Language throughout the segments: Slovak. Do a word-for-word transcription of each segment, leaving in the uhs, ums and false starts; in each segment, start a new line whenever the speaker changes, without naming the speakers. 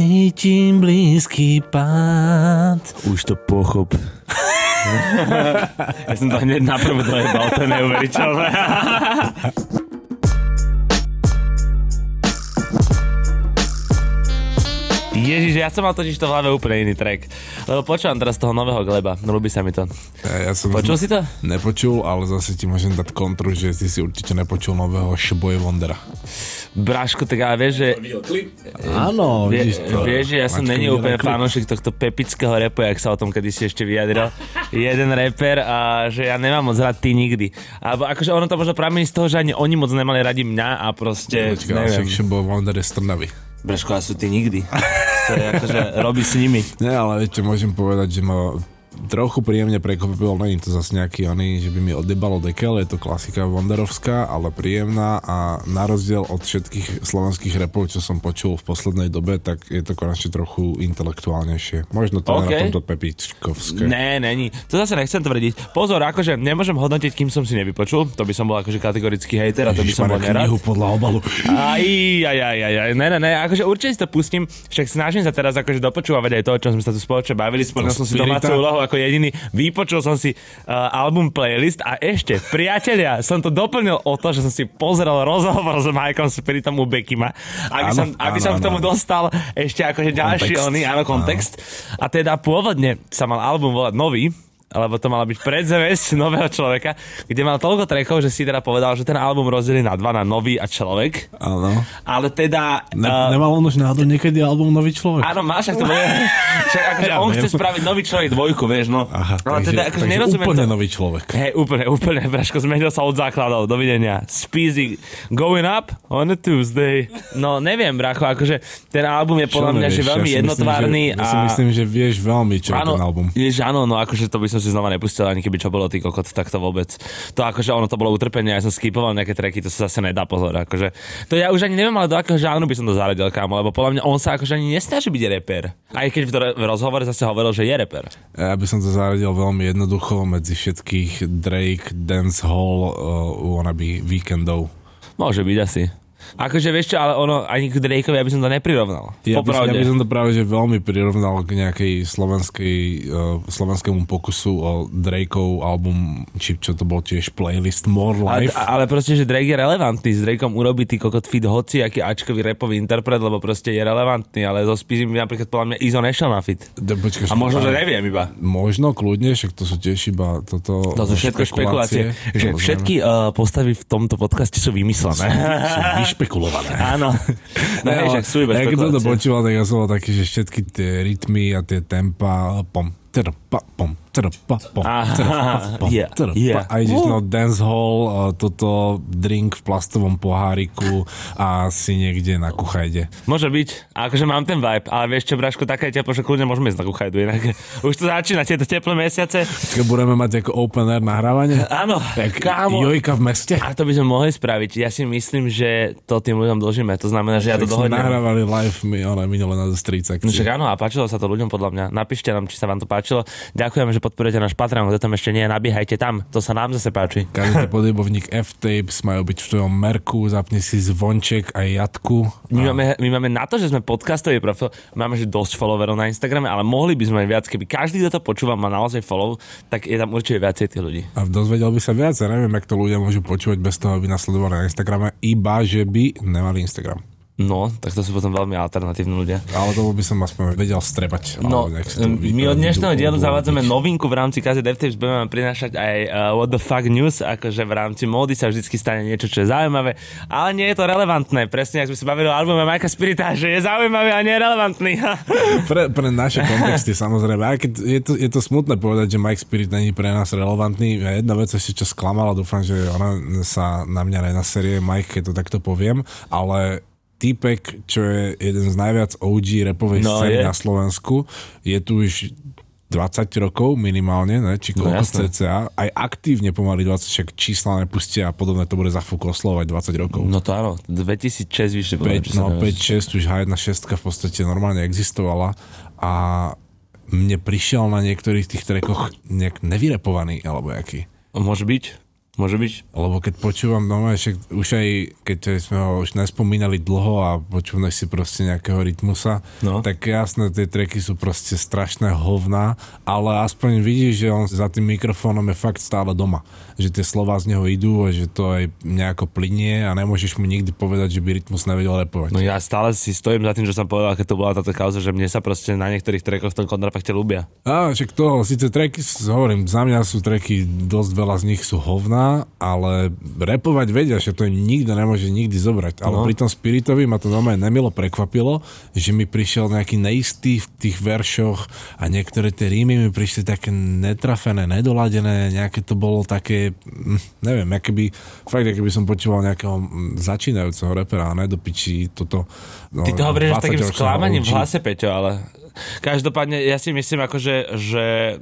Cítim blízky pád.
Už to pochop. Ja som to hneď naprvé dojebal, to je neuveriteľné. Ježiš, ja som mal totiž to v hlave úplne iný track. Lebo počúvam teraz toho nového Gleba. Ľubí sa mi to.
Ja, ja som
Počul si to?
Nepočul, ale zase ti môžem dať kontru, že si si určite nepočul nového Šboje Wondera.
Bráško, tak ale vieš, že...
Áno,
vie,
vidíš to.
Vieš, že ja som není úplne fanúšik tohto pepického rapu, jak sa o tom kedysi ešte vyjadril jeden rapper a že ja nemám moc rád ty nikdy. Alebo akože ono to možno pramení z toho, že ani oni moc nemali radi mňa a proste...
Počkaj, neviem. Šboje Wonder je z Trnavy.
Braško, a sú ty nikdy. To je akože robí s nimi.
Nie, ale viete, môžem povedať, že ma trochu príjemne prekvapilo, není to zase nejaký oný, že by mi odjebalo dekel, je to klasika wonderovská, ale príjemná a na rozdiel od všetkých slovenských rapov, čo som počul v poslednej dobe, tak je to konečne trochu intelektuálnejšie. Možno to okay. Na tomto pepičkovské.
Ne, není. To zase nechcem tvrdiť. Pozor, akože nemôžem hodnotiť, kým som si nevypočul, to by som bol akože kategorický hejter a to by som bol nerad.
Knihu podľa obalu.
Aj, aj, aj, aj, aj, ne, ne, ne, akože určite si to pustím, však snažím sa teraz akože dopočúvať aj to, o čom sme sa tu spoločne bavili, splnil som si domácu úlohu ako jediný, vypočul som si uh, album playlist a ešte, priatelia, som to doplnil o to, že som si pozrel rozhovor s Mikeom Spiritom u Bekima, aby áno, som, aby áno, som k tomu áno. dostal ešte akože ďalší kontext. Oný, áno, kontext. Áno. A teda pôvodne sa mal album volať Nový, lebo to mala byť predzvesť nového človeka, kde mal toľko trackov, že si teda povedal, že ten album rozdelí na dva, na Nový a Človek. Áno. Ale teda...
Ne, uh, nemal on už náhodou niekedy album Nový človek?
Áno, máš, ak to bude... Však akože ja on viem. Chce spraviť Nový človek dvojku, vieš, no.
Aha,
ale
takže,
teda, akože
takže úplne
to.
Nový človek.
Hej, úplne, úplne, Braško, zmenil sa od základov, dovidenia. Speezy, going up on a Tuesday. No, neviem, bracho, akože ten album je podľa mňa, že veľmi ja jednotvárny.
Myslím, že, a... Ja si myslím, že vieš veľmi, čo
áno,
je ten album.
Vieš, áno, no akože to by som si znova nepustil, ani keby čo bolo ty kokot, tak to vôbec. To akože ono to bolo utrpenie, ja som skipoval nejaké tracky, to sa zase nedá, pozor, akože. To ja už ani neviem, ale do akého žánru by som to zaradil, kámo, lebo podľa mňa on sa akože ani nesnaží byť reper. Aj keď v, to, v rozhovore zase hovoril, že je reper.
Ja by som to zaradil veľmi jednoducho medzi všetkých Drake, Dancehall, uh, wannabe víkendov.
Môže byť asi. Akože vieš čo, ale ono, ani k Drakeovi ja by som to neprirovnal.
Ja by, ja by som to práve že veľmi prirovnal k nejakej slovenskej, uh, slovenskému pokusu o Drakeov album, či čo to bol tiež playlist More Life.
A, ale proste, že Drake je relevantný. S Drakeom urobí ty kokot fit hoci, aký ačkový rapový interpret, lebo proste je relevantný, ale so Speezym napríklad podľa mňa Izo nešiel na fit.
De, počka,
a možno, že neviem iba.
Možno, kľudne, však to sú tiež iba toto
to sú všetko špekulácie. Že všetky uh, postavy v tomto podcaste sú vymyslené.
Sú, sú špekulované.
Áno. No, hej, že sú iba
ja keď som to
špekulácie.
počúval, tak ja som bol taký, že všetky tie rytmy a tie tempa, pom, trpa, pom, trpa, pom, trpa, pom,
yeah,
trpa.
yeah.
A ideš na dancehall, toto drink v plastovom poháriku a si niekde na kuchajde.
Môže byť. A akože mám ten vibe, ale vieš čo, Braško, také teplo, že kľudne môžeme ísť na kuchajdu. Inak už to začína, tieto teplé mesiace.
Keď budeme mať ako open air nahrávanie?
Áno, kámo.
Jojka v meste?
A to by sme mohli spraviť. Ja si myslím, že to tým ľuďom dlžíme. To znamená, že ja to dohodnem.
Nahrávali live my, ale minule na street sekcii.
No však áno, a páčilo sa to ľuďom podľa mňa. Napíšte nám, či sa vám to páčilo. Ďakujem, že podporujete náš Patreon, kto tam ešte nie je, nabiehajte tam. To sa nám zase páči.
Každý podjebovník F-Tapes majú byť v tvojom merku, zapni si zvonček aj jatku.
My, a... máme, my máme na to, že sme podcastový profil, máme že dosť followerov na Instagrame, ale mohli by sme aj viac, keby každý, kto to počúva, má naozaj follow, tak je tam určite viacej tých ľudí.
A dozvedel by sa viac, ja neviem, jak to ľudia môžu počúvať bez toho, aby nasledovali na Instagrame, iba že by nemali Instagram.
No, tak to sú potom veľmi alternatívni ľudia.
Ale to by som aspoň vedel strebať.
No, my od dnešného dielu zavádzame novinku v rámci K Z F-Tapes, budeme vám prinášať aj uh, What the fuck news, akože v rámci módy sa vždycky stane niečo, čo je zaujímavé, ale nie je to relevantné. Presne, ak sme sa bavili o albume Mikea Spirita, že je zaujímavý a nie je relevantný.
pre, pre naše kontexty samozrejme. Aj keď je to, je to smutné povedať, že Mike Spirit není pre nás relevantný. Jedna vec ešte, čo sklamala, dúfam, že ona sa na mňa nenaserie, Mike, keď to takto poviem, ale týpek, čo je jeden z najviac ó gé rapovej no, scény na Slovensku, je tu už dvadsať rokov minimálne, ne? Či koľko no, cca, aj aktívne pomaly dvadsať, však čísla nepustia a podobne, to bude za fúk oslovať dvadsať rokov.
No to áno, dvetisícšesť vyššie.
No päť šesť, už há jedna šestka v podstate normálne existovala a mne prišiel na niektorých tých trackoch nejak nevyrepovaný, alebo jaký.
Môže byť. Môže byť.
Lebo keď počúvam, no však už aj keď sme ho už nespomínali dlho a počúvaš si proste nejakého rytmusa, no. tak jasné, tie tracky sú proste strašné hovná, ale aspoň vidíš, že on za tým mikrofónom je fakt stále doma. Že tie slová z neho idú a že to aj nejako plynie a nemôžeš mu nikdy povedať, že by rytmus nevedel repovať.
No ja stále si stojím za tým, že som povedal, keď to bola táto kauza, že mne sa proste na niektorých trackoch v tom kontrafakte ľúbia.
Á, však to, síce tracky, hovorím, za mňa sú tracky, dosť veľa z nich sú hovná, ale repovať vedia, že to im nikto nemôže nikdy zobrať. Ale no. pri tom Spiritovi ma to normálne nemilo prekvapilo, že mi prišiel nejaký neistý v tých veršoch a niektoré tie rímy mi prišli také netrafené, nedoladené, nejaké to bolo také, neviem, akoby, fakt, akoby som počúval nejakého začínajúceho repera a nedopičí toto. No,
Ty to hovoríš s takým sklamaním v hlase, Peťo, ale každopádne ja si myslím, akože, že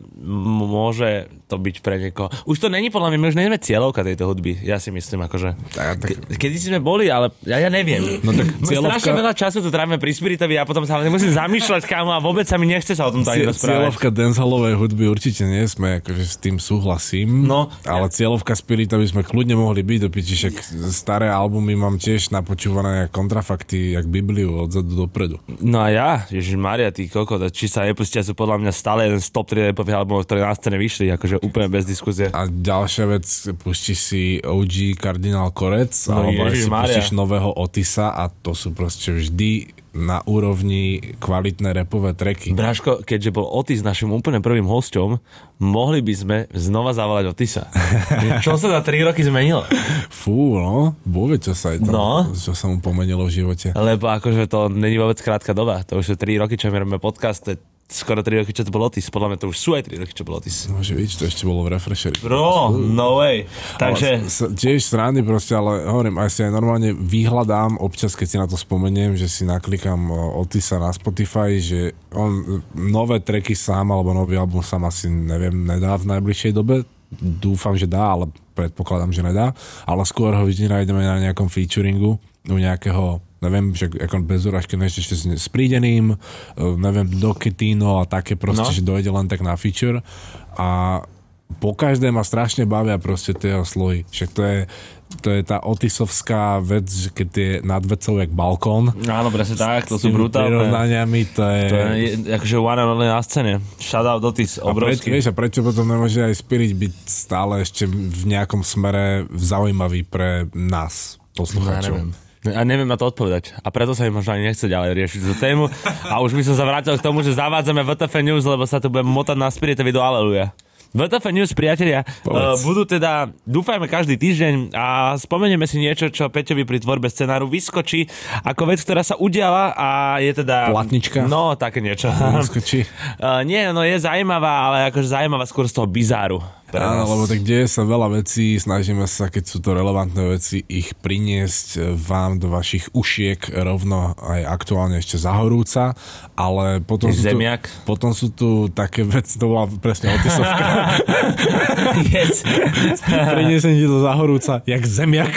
môže to byť pre niekoho. Už to není podľa mňa, my už nejme cieľovka tejto hudby, ja si myslím, akože. Tak, tak... Ke, kedy sme boli, ale ja, ja neviem. No tak cieľovka... Strašne veľa času tu trávime pri Spiritovi a potom sa ale nemusím zamýšľať, kámo, a vôbec sa mi nechce sa o tom tady rozprávať.
Cieľovka dancehallovej hudby určite nie sme, akože s tým súhlasím, no, ale ja... cieľovka Spiritovi sme kľudne mohli byť, dopiči, však staré albumy mám tiež napočúvané kontrafakty, jak Bibliu odzadu dopredu.
No a ja, Ježišmária, ty koko, či sa nepustia, sú podľa mňa stále jeden z top tri rapových albumov, ktoré na scéne vyšli, akože úplne bez diskusie.
A ďalšia vec, pustíš si ó gé Kardinál Korec, no, alebo aj si pustíš nového Otisa a to sú proste vždy na úrovni kvalitné rapové tracky.
Bráško, keďže bol Otis našim úplne prvým hosťom, mohli by sme znova zavolať Otisa. Čo sa za tri roky zmenilo?
Fú, no, vôbec čo sa je to, no. čo sa mu pomenilo v živote.
Lebo akože to není vôbec krátka doba. To už sú tri roky, čo my robíme podcast, to je skoro tri roky, čo to bol Otis. Podľa mňa to už sú aj tri roky, čo bol Otis.
Môže byť, to ešte bolo v Refresheri.
Bro, no way. Takže...
S, tiež srandy proste, ale hovorím, aj si aj normálne vyhľadám občas, keď si na to spomeniem, že si naklikám Otisa na Spotify, že on nové tracky sám, alebo nový album sám asi neviem, nedá v najbližšej dobe. Dúfam, že dá, ale predpokladám, že nedá. Ale skôr ho vždy nájdeme na nejakom featuringu u nejakého, neviem, že ako bez urážky ešte s Prídeným, neviem, do Ketino a také proste, no. že dojde len tak na feature a po každé ma strašne bavia proste tie slohy. Však to je to je tá otisovská vec, že keď je nad vecou jak balkón.
Áno, presne tak, to sú brutálne.
Prirovnaniami, to je...
To je akože one and only na scéne. Shoutout Otis, obrovský.
A, preč, vieš, a prečo potom nemôže aj Spirit byť stále ešte v nejakom smere zaujímavý pre nás, poslucháčov?
No, ja neviem na to odpovedať. A preto sa mi možno ani nechce ďalej riešiť tú tému. A už by som sa vrátil k tomu, že zavádzame vé té ef News, lebo sa tu budem motať na Spiritovi do Aleluja. vé té ef News, priatelia, uh, budú teda, dúfajme, každý týždeň a spomenieme si niečo, čo Peťovi pri tvorbe scenáru vyskočí ako vec, ktorá sa udiala a je teda...
Platnička?
No, také niečo.
Vyskočí?
Uh, nie, no je zaujímavá, ale akože zaujímavá skôr z toho bizáru.
Áno, lebo tak deje sa veľa vecí, snažíme sa, keď sú to relevantné veci, ich priniesť vám do vašich ušiek rovno aj aktuálne ešte zahorúca, ale potom sú, tu, potom sú tu také veci, to bola presne Otisovka.
Yes.
Priniesem ti to zahorúca, jak zemiak.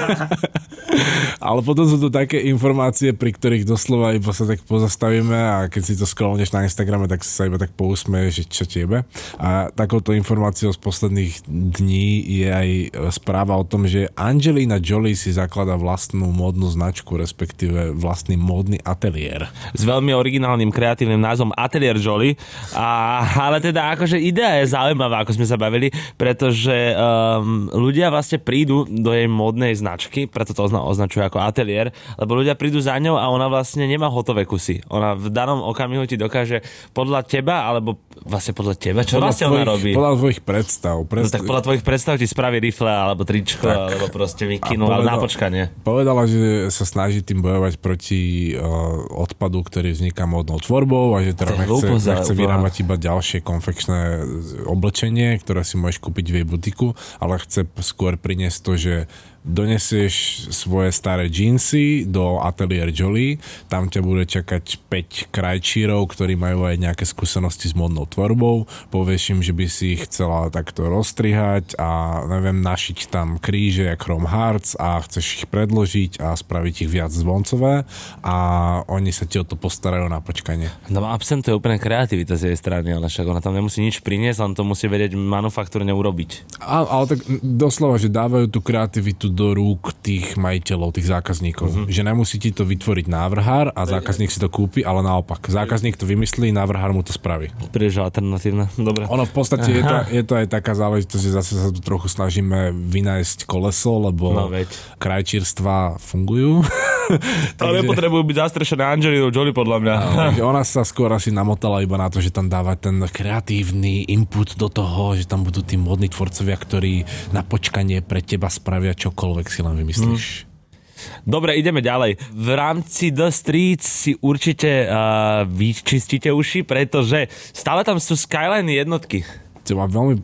Ale potom sú tu také informácie, pri ktorých doslova iba sa tak pozastavíme a keď si to scrollneš na Instagrame, tak sa iba tak pousmeješ, že čo tiebe. A takouto informáciou z posledných dní je aj správa o tom, že Angelina Jolie si zakladá vlastnú módnu značku, respektíve vlastný módny ateliér.
S veľmi originálnym kreatívnym názvom Atelier Jolie. A, ale teda akože idea je zaujímavá, ako sme sa bavili, pretože um, ľudia vlastne prídu do jej módnej značky, preto to označuje ako ateliér, lebo ľudia prídu za ňou a ona vlastne nemá hotové kusy. Ona v danom okamihu ti dokáže podľa teba, alebo vlastne podľa teba, čo podľa vlastne tvojich, ona robí?
Podľa tvojich predstav.
Predst- no, tak podľa tvojich predstav ti spraví rifle, alebo tričko, tak, alebo proste mikinu, ale na počkanie.
Povedala, že sa snaží tým bojovať proti uh, odpadu, ktorý vzniká módnou tvorbou a že teda nechce, nechce vyrábať iba ďalšie konfekčné oblečenie, ktoré si môžeš kúpiť v jej butiku, ale chce skôr priniesť to, že donesieš svoje staré džínsy do ateliér Jolie, tam ťa bude čakať päť krajčírov, ktorí majú aj nejaké skúsenosti s modnou tvorbou, povieš im, že by si ich chcela takto roztrihať a neviem, našiť tam kríže jak Chrome Hearts a chceš ich predložiť a spraviť ich viac zvoncové a oni sa ti o to postarajú na počkanie.
No absentuje úplne kreativita z jej strany, ale však ona tam nemusí nič priniesť, len to musí vedieť manufaktúrne urobiť.
Ale, ale tak doslova, že dávajú tú kreativitu do rúk tých majiteľov, tých zákazníkov. Uh-huh. Že nemusí ti to vytvoriť návrhár a zákazník si to kúpi, ale naopak. Zákazník to vymyslí, návrhár mu to spraví.
Príliš alternatívne. Dobre.
Ono v podstate je to, je to aj taká záležitosť, že zase sa tu trochu snažíme vynájsť koleso, lebo
no,
krajčírstva fungujú.
Ale nepotrebujú byť zastrešené Angelinou Jolie, podľa mňa.
No, takže ona sa skôr asi namotala iba na to, že tam dáva ten kreatívny input do toho, že tam budú tí modní tvorcovia, ktorí na počkanie pre teba spravia čokoľvek si len vymyslíš. Mm.
Dobre, ideme ďalej. V rámci The Streets si určite uh, vyčistíte uši, pretože stále tam sú Skyline jednotky.
To ma veľmi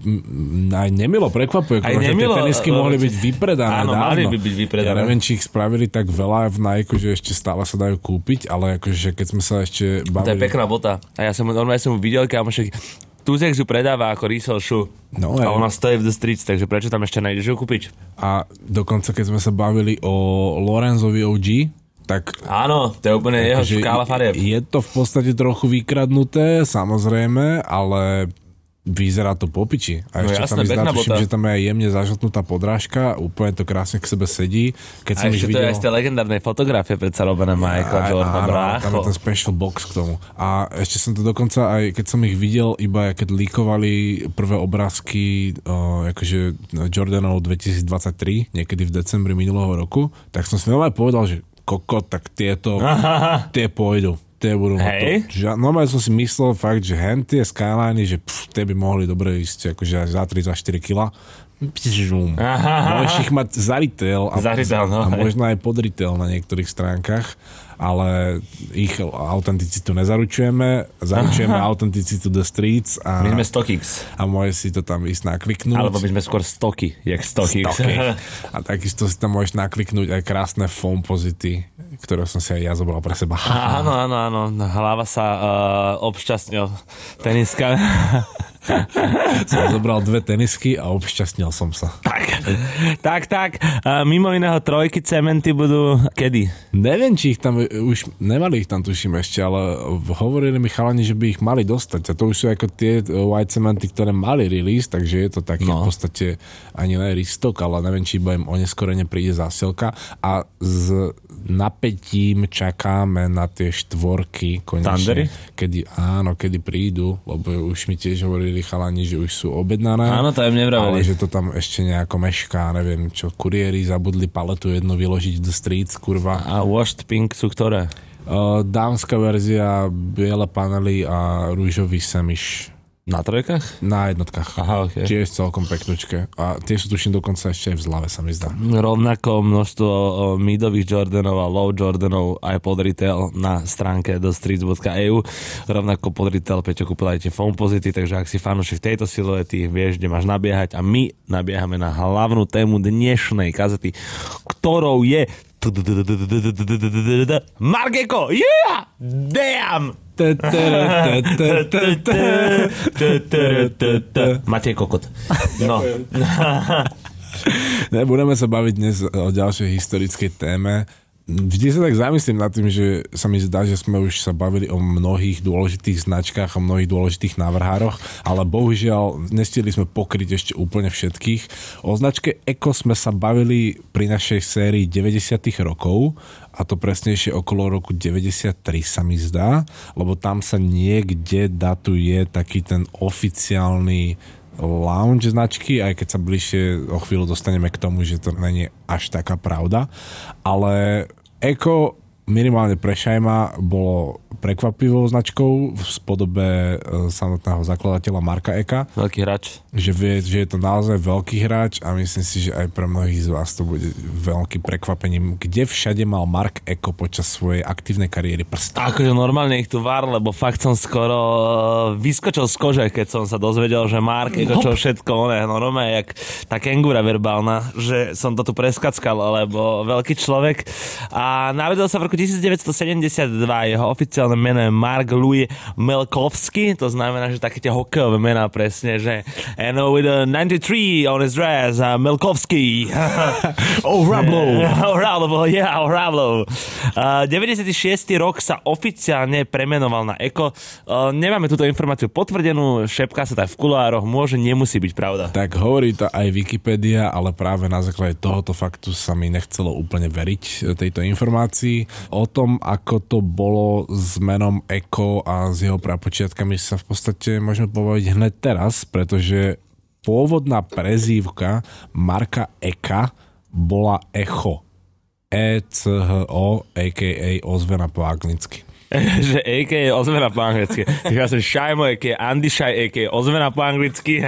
aj nemilo prekvapuje, že tie tenisky mohli byť vypredané
áno,
dávno.
Áno, mali by byť vypredané.
Ja neviem, či ich spravili tak veľa v Nike, že ešte stále sa dajú kúpiť, ale akože keď sme sa ešte bavili...
To je pekná bota. A ja som, ja som videl, kamošek, Tuzek ju predáva ako resell shoe.
No,
a ona stojí v The Streets, takže prečo tam ešte nejdeš ju kúpiť?
A dokonca, keď sme sa bavili o Lorenzovi ó gé, tak...
Áno, to je úplne jeho škála farieb.
Je to v podstate trochu vykradnuté, samozrejme, ale... Vyzerá to po piči. A
no
ešte
jasné,
tam zdá, tuším,
bota.
že tam je aj jemne zažltnutá podrážka, úplne to krásne k sebe sedí. Keď
a ešte to
videl...
je aj z tej legendárnej fotografie predsa robené Michael Jordan, brácho.
Tam je ten special box k tomu. A ešte som to dokonca aj, keď som ich videl, iba keď líkovali prvé obrázky o, akože Jordanov dvetisícdvadsaťtri, niekedy v decembri minulého roku, tak som si normálne povedal, že kokot, tak tieto, tie pôjdu. Tie budú
hey.
to. Normálne som si myslel fakt, že hen tie Skyline, že pff, tie by mohli dobre ísť akože aj za tri až štyri kilá. Môžeš ich mať za retail a,
za retail, no,
a možno aj pod retail na niektorých stránkach, ale ich autenticitu nezaručujeme, zaručujeme autenticitu The Streets a,
my sme StockX
a môžeš si to tam ísť nakliknúť.
Alebo my sme skôr stoky, jak StockX.
A takisto si tam môžeš nakliknúť aj krásne foam pozity, ktoré som si aj ja zobral pre seba.
Áno, áno, áno, hlava sa uh, obšťastnil teniska.
Som zobral dve tenisky a obšťastnil som sa.
Tak, tak, tak. Uh, mimo iného trojky cementy budú kedy?
Neviem, či ich tam už, nemali ich tam tuším ešte, ale hovorili mi chalani, že by ich mali dostať. A to už sú ako tie white cementy, ktoré mali release, takže je to taký no. v podstate ani ne ristok, ale neviem, či iba im oneskorene príde zásielka. A s napätím čakáme na tie štvorky konečne. Kedy, áno, kedy prídu, lebo už mi tiež hovorili chalani, že už sú objednané.
Áno, to im nevravili.
Ale že to tam ešte nejako mešká, neviem čo, kuriéri zabudli paletu jednu vyložiť do Streets, kurva.
A washed pink sú ktoré?
Uh, dámska verzia, biele panely a rúžový semiš.
Na trojkách?
Na jednotkách.
Aha, okay.
Tiež celkom peknučké. A tie sú tuším dokonca ešte aj v zlave, sa mi zdá.
Rovnako množstvo midových Jordanov a low Jordanov aj pod retail na stránke the streets bodka e u. Rovnako pod retail Peťo kúpil aj tie foam pozity, takže ak si fanúšik tejto siluety, vieš, kde máš nabiehať a my nabiehame na hlavnú tému dnešnej kazety, ktorou je Margeko, yeah! Damn! Matej Kokot. No.
Budeme sa baviť dnes o ďalšej historickej téme. Vždy sa tak zamyslím nad tým, že sa mi zdá, že sme už sa bavili o mnohých dôležitých značkách, o mnohých dôležitých návrhároch, ale bohužiaľ nestihli sme pokryť ešte úplne všetkých. O značke Eko sme sa bavili pri našej sérii deväťdesiatych rokov, a to presnejšie okolo roku deväťdesiattri sa mi zdá, lebo tam sa niekde datuje taký ten oficiálny lounge značky, aj keď sa bližšie o chvíľu dostaneme k tomu, že to nie je až taká pravda. Ale Eko minimálne pre Šajma bolo prekvapivou značkou v spodobe samotného zakladateľa Marka Ecka.
Veľký hráč.
Že vie, že je to naozaj veľký hráč a myslím si, že aj pre mnohých z vás to bude veľkým prekvapením, kde všade mal Mark Ecko počas svojej aktívnej kariéry prsta.
Akože normálne ich tu var, lebo fakt som skoro vyskočil z kože, keď som sa dozvedel, že Mark Ecko čo všetko, oné, normálne jak tá kengúra verbálna, že som to tu preskackal, lebo veľký človek. A narodil sa v roku devätnásťstosedemdesiatdva, jeho oficiálne meno je Mark Louis Melkovský, to znamená, že také tie hokejové mená presne, že and with a ninety-three on his dress, uh, Melkovský.
Oh, Rablo.
Oh, Rablo, yeah, oh, Rablo. Uh, deväťdesiaty šiesty rok sa oficiálne premenoval na Ecko. Uh, nemáme túto informáciu potvrdenú, šepká sa tak v kuloároch, môže, nemusí byť pravda.
Tak hovorí to aj Wikipedia, ale práve na základe tohoto faktu sa mi nechcelo úplne veriť tejto informácii. O tom, ako to bolo s menom Ecko a s jeho prapočiatkami sa v podstate môžeme povedať hneď teraz, pretože pôvodná prezývka Marka Ecka bola Echo. E C H O, a ká a ozvena po anglicky.
Že a ká a ozvena po anglicky. Ja som Šajmo, a ká a Andy Šaj, a ká a ozvena po anglicky.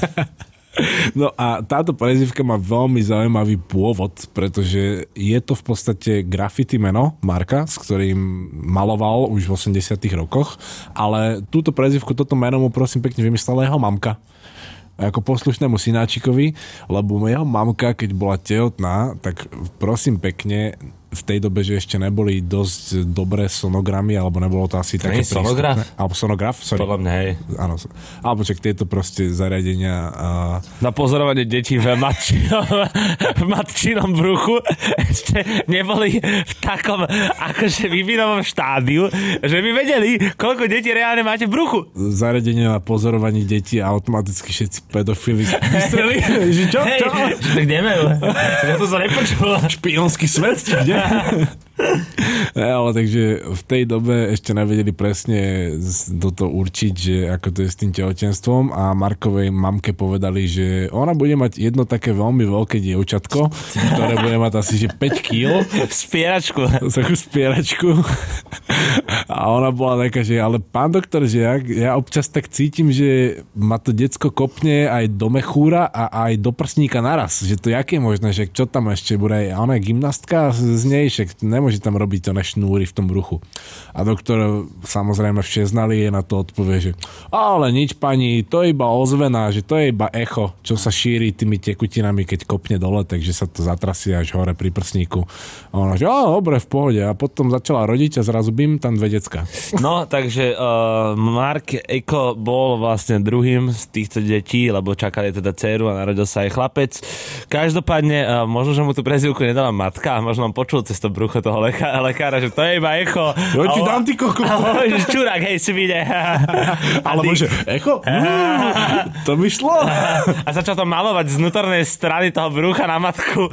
No a táto prezývka má veľmi zaujímavý pôvod, pretože je to v podstate graffiti meno Marka, s ktorým maloval už v osemdesiatych rokoch, ale túto prezývku, toto meno mu prosím pekne vymyslela jeho mamka. Ako poslušnému synáčikovi, lebo jeho mamka, keď bola tehotná, tak prosím pekne, v tej dobe, že ešte neboli dosť dobré sonogramy, alebo nebolo to asi také prístupné.
Sonograf?
Alebo sonograf, sorry.
Podľa mňa, hej.
Áno, alebo čak tieto proste zariadenia. Uh...
Na pozorovanie detí v matčinom, v matčinom bruchu ešte neboli v takom akože vývinovom štádiu, že by vedeli, koľko detí reálne máte v bruchu.
Zariadenia na pozorovanie detí a automaticky všetci pedofili vystreli. Čo?
Hej, čo? Že tak nemajú. Ja to sa nepočul.
Špionský svet, či kde? Ne, ale takže v tej dobe ešte nevedeli presne do toho určiť, že ako to je s tým tehotenstvom a Markovej mamke povedali, že ona bude mať jedno také veľmi veľké dievčatko, ktoré bude mať asi že päť kíl.
Spieračku.
Takú spieračku. A ona bola taká, že ale pán doktor, že ja, ja občas tak cítim, že ma to decko kopne aj do mechúra a aj do prsníka naraz. Že to jaké je možné, že čo tam ešte bude? A ona je gymnastka z nej, však nemôže tam robiť to na šnúry v tom bruchu. A doktor samozrejme všeznali je na to odpovie, že ale nič pani, to je iba ozvená, že to je iba echo, čo sa šíri tými tekutinami, keď kopne dole, takže sa to zatrasie až hore pri prsníku. A ona, že á, dobre, v pohode. A potom začala rodiť a zrazu bim, tam dve decka.
No, takže uh, Mark Ecko bol vlastne druhým z týchto detí, lebo čakali teda dceru a narodil sa aj chlapec. Každopádne, uh, možno, že mu tú prezývku nedala matka a možno on počul cez to brucho toho leká, lekára, že to je iba echo.
Jo, ti dám ty koko.
Že čurák, hej, si vide.
Alebo že echo? To by šlo.
A začal to malovať z vnútornej strany toho brucha na matku.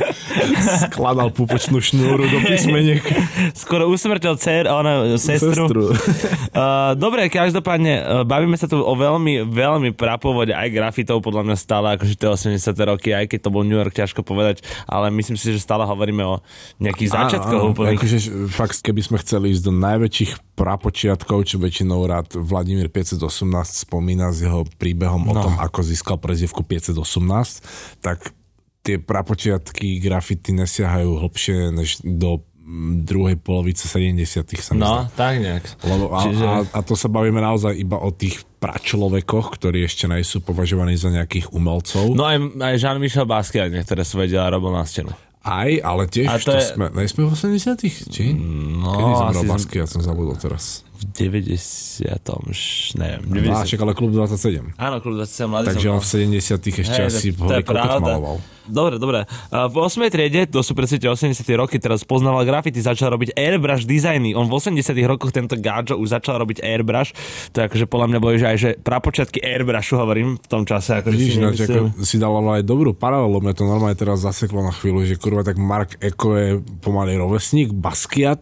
Skladal pupočnú šnúru do písmeniek.
Skoro usmrtil dcer, ona, sestru. sestru. Uh, dobre, každopádne, uh, bavíme sa tu o veľmi, veľmi prapôvode aj grafitov, podľa mňa stále akože tie osemdesiate roky, aj keď to bol New York, ťažko povedať, ale myslím si, že stále hovoríme o nejakých začiatkoch úplných.
Akože fakt, keby sme chceli ísť do najväčších prapočiatkov, čo väčšinou rád Vladimír päťstoosemnásť spomína s jeho príbehom no. o tom, ako získal prezývku päťstoosemnásť, tak tie prapočiatky grafity nesiahajú hlbšie než do druhej polovice sedemdesiatych sa
No, tak nejak.
Lebo a, Čiže... a, a to sa bavíme naozaj iba o tých pračlovekoch, ktorí ešte nie sú považovaní za nejakých umelcov.
No aj, aj Jean-Michel Basquiat niektoré svoje diela robil na stenu.
Aj, ale tiež to, to je... sme, nejsme v osemdesiatych? Či?
No,
Kedy zomrel Basquiat, ja som zabudol teraz.
V deväťdesiatom neviem.
deväťdesiatom No, však ale klub dvadsaťsedem
Áno, klub dvadsaťsedem mladý
Takže on v sedemdesiatych ešte hey, asi hore kopec maloval.
Dobre, dobre. V ôsmej triede, to sú presne osemdesiate roky, teraz poznával grafity, začal robiť airbrush dizajny. On v osemdesiatych rokoch tento gáčo už začal robiť airbrush. To je akože podľa mňa boli, že aj že prapočiatky airbrushu hovorím v tom čase. Ako
Vidíš, si, ako si dalo aj dobrú paralelu. Mňa to normálne teraz zaseklo na chvíľu, že kurva, tak Mark Ecko je pomaly rovesník Basquiata.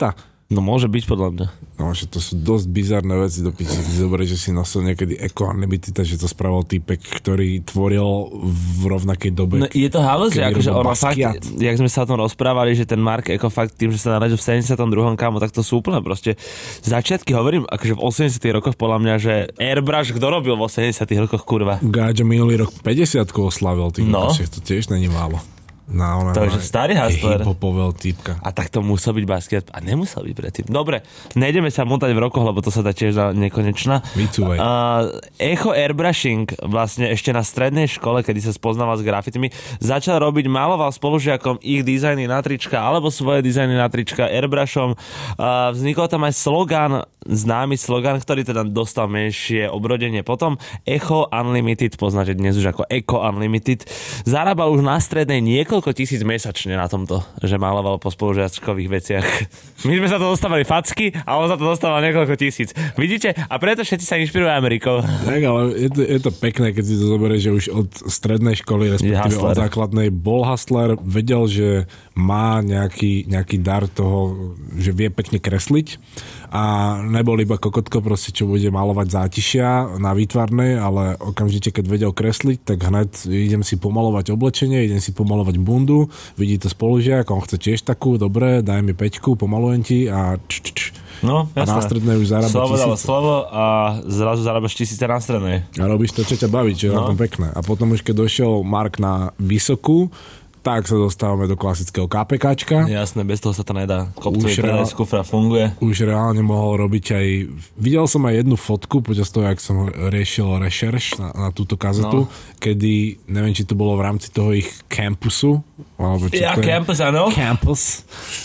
No môže byť podľa mňa.
No, že to sú dosť bizarné veci do piči. Si zoberie, že si nosil niekedy Eco Unlimited, že to spravil týpek, ktorý tvoril v rovnakej dobe.
No, je to halus, že akože ono fakt, jak sme sa o tom rozprávali, že ten Mark Eco fakt tým, že sa narodil v sedemdesiatom druhom kámo, tak to sú úplne proste začiatky, hovorím, akože v osemdesiatych rokoch podľa mňa, že Airbrush, kto robil v osemdesiatych rokoch, kurva?
Gáďo minulý rok päťdesiatku oslavil, tým,
no.
To tiež není málo. No, no,
to je starý hustler.
Hip-hopového týpka.
A tak to musel byť basket. A nemusel byť predtým. Dobre, nejdeme sa motať v rokoch, lebo to sa dá tiež na nekonečná.
Vycúvaj.
Uh, Echo Airbrushing vlastne ešte na strednej škole, kedy sa spoznával s grafitmi, začal robiť, maloval spolužiakom ich dizajny na trička alebo svoje dizajny na trička airbrushom. Uh, vznikol tam aj slogan, známy slogan, ktorý teda dostal menšie obrodenie potom. Echo Unlimited, poznáte dnes už ako Echo Unlimited. Zarábal už na strednej niekoľko koľko tisíc mesačne na tomto, že maloval po spolužiačkových veciach. My sme sa to dostávali facky a on sa to dostával niekoľko tisíc. Vidíte? A preto všetci sa inšpirujú Amerikou.
Tak, ale je to, je to pekné, keď si to zoberie, že už od strednej školy, respektíve od základnej bol hustler, vedel, že má nejaký, nejaký dar toho, že vie pekne kresliť a nebol iba kokotko proste, čo bude malovať zátišia na výtvarnej, ale okamžite, keď vedel kresliť, tak hneď idem si pomalovať oblečenie, idem si pomalovať bundu, vidí to spolužiak, on chce tiež takú, dobre, daj mi peťku, pomalujem ti a č, č, č.
No,
jasné. A na strednej už zarába
slovo
tisíc.
Slovo dalo slovo a zrazu zarábaš tisíce na strednej.
A robíš to, čo ťa baví, čo je no. pekné. A potom už, keď došiel Mark na vysokú, tak sa dostávame do klasického KPKčka.
Jasné, bez toho sa to nedá. Kopcový predaj z kufra funguje.
Už reálne mohol robiť aj... Videl som aj jednu fotku, počas toho, jak som riešil rešerš na, na túto kazetu, no. Kedy, neviem, či to bolo v rámci toho ich campusu, alebo čo
ja,
to
campus, áno.
Campus,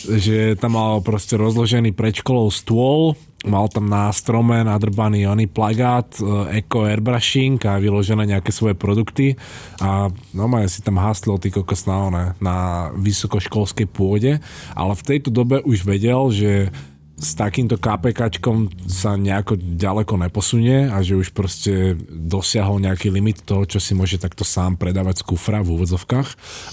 že tam mal proste rozložený pred školou stôl, mal tam na strome nadrbaný oný plagát Eco Airbrushing a vyložené nejaké svoje produkty a normálne si tam haslil ty kokos na, one, na vysokoškolskej pôde, ale v tejto dobe už vedel, že s takýmto KPKčkom sa nejako ďaleko neposunie a že už proste dosiahol nejaký limit toho, čo si môže takto sám predávať z kufra v úvodzovkách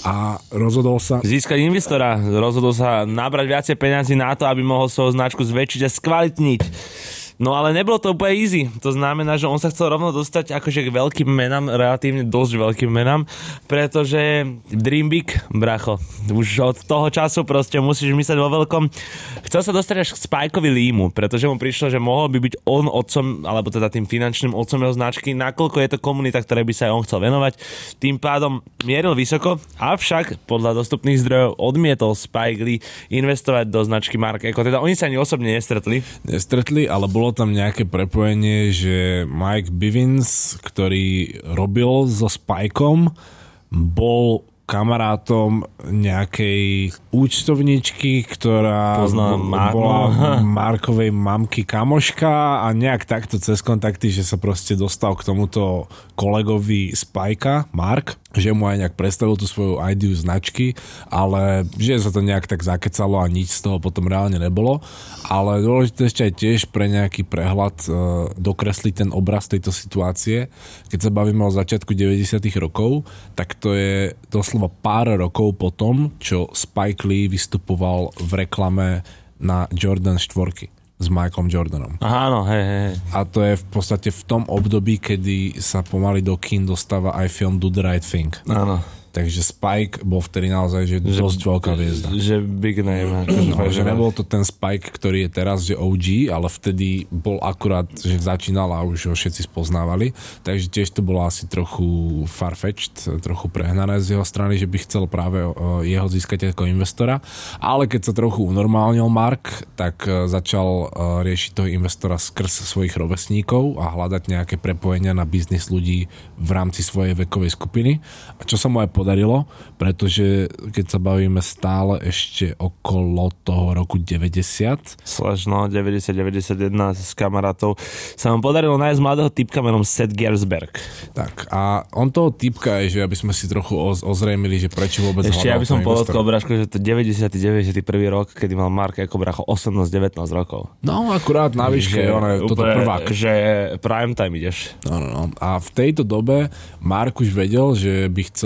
a rozhodol sa...
Získať investora, rozhodol sa nabrať viacej peniazy na to, aby mohol svoju značku zväčšiť a skvalitniť. No ale nebolo to úplne easy. To znamená, že on sa chcel rovno dostať akože k veľkým menám, relatívne dosť veľkým menám, pretože dream big, bracho. Už od toho času proste musíš myslieť vo veľkom. Chcel sa dostať až k Spikeovi Leemu, pretože mu prišlo, že mohol by byť on otcom, alebo teda tým finančným otcom jeho značky, nakoľko je to komunita, ktorej by sa aj on chcel venovať. Tým pádom mieril vysoko, avšak podľa dostupných zdrojov odmietol Spike Lee investovať do značky Mark Eco. Teda oni sa ani osobne nestretli.
Nestretli, ale bolo tam nejaké prepojenie, že Mike Bivins, ktorý robil so Spikeom, bol kamarátom nejakej účtovničky, ktorá
Poznám, Mar-
bola Markovej mamky kamoška a nejak takto cez kontakty, že sa proste dostal k tomuto kolegovi Spikea, Mark, že mu aj nejak predstavil tú svoju ideu značky, ale že sa to nejak tak zakecalo a nič z toho potom reálne nebolo. Ale dôležité ešte aj tiež pre nejaký prehľad e, dokresliť ten obraz tejto situácie. Keď sa bavíme o začiatku deväťdesiatych rokov, tak to je doslova pár rokov potom, čo Spike Lee vystupoval v reklame na Jordan štyri s Michaelom Jordanom.
Aha, no, hej, hej.
A to je v podstate v tom období, kedy sa pomaly do kín dostáva aj film Do the Right Thing.
Áno.
Takže Spike bol vtedy naozaj že že, dosť veľká hviezda.
Že big name.
No, že nebol to ten Spike, ktorý je teraz, že ó gé, ale vtedy bol akurát, že začínal a už ho všetci spoznávali. Takže tiež to bolo asi trochu farfetched, trochu prehnané z jeho strany, že by chcel práve jeho získať ako investora. Ale keď sa trochu unormálnil Mark, tak začal riešiť toho investora skrz svojich rovesníkov a hľadať nejaké prepojenia na biznis ľudí v rámci svojej vekovej skupiny. A čo sa mu aj podarilo, pretože keď sa bavíme stále ešte okolo toho roku deväťdesiat.
Slaž, no, deväťdesiat deväťdesiatjeden s kamarátov sa mu podarilo nájsť mladého typka menom Seth Gersberg.
Tak a on toho typka je, že aby sme si trochu oz- ozrejmili, že prečo vôbec
ešte
hľadal.
Ešte ja by som podotkol, Braško, že to deväťdesiaty deväťdesiaty prvý rok, kedy mal Mark ako bracho osemnásť devätnásť rokov.
No, akurát na výške, on je toto prvák.
Že prime time ideš.
No, no, no. A v tejto dobe Mark už vedel, že by chcel teda